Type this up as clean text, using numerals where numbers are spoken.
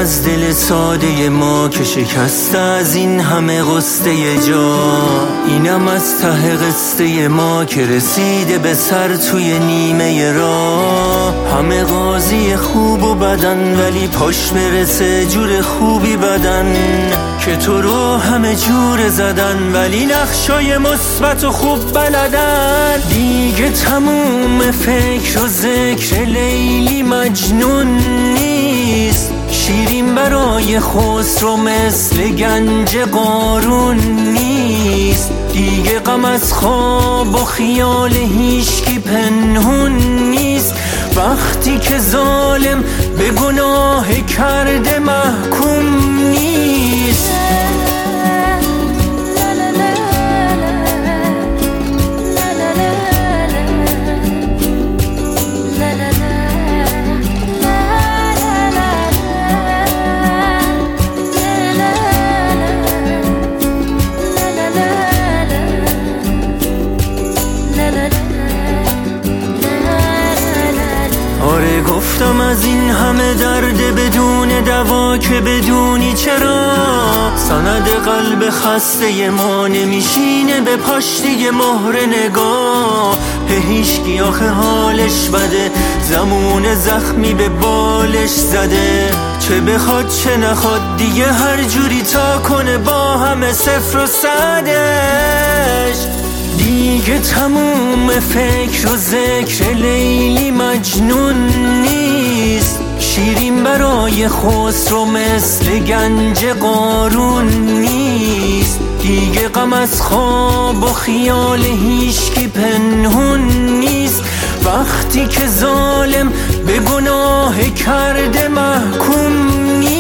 از دل ساده ما که شکسته از این همه غصه جا. اینم از ته قصه ما که رسیده به سر توی نیمه راه. همه قاضی خوب و بدن ولی پاش برسه جور خوبی بدن که تو رو همه جور زدن ولی نقشای مثبت و خوب بلدن. دیگه تموم فکر و ذکر لیلی مجنون نیست. شیرین برای خسرو مثل گنج قارون نیست. دیگه غم از خواب و خیال هیچکی پنهون نیست. وقتی که ظالم به گناه کرده محکوم نیست. آره گفتم از این همه درد بدون دوا که بدونی چرا سند قلب خسته ما نمیشینه به پاش دیگه مهر نگاه. هیچکی آخه حالش بده زمون زخمی به بالش زده. چه بخواد چه نخواد دیگه هر جوری تا کنه با همه صفر و صدش. دیگه تموم فکر و ذکر لیلی مجنون نیست. شیرین برای خسرو مثل گنج قارون نیست. دیگه غم از خواب و خیال هیچکی پنهون نیست. وقتی که ظالم به گناه کرده محکوم نیست.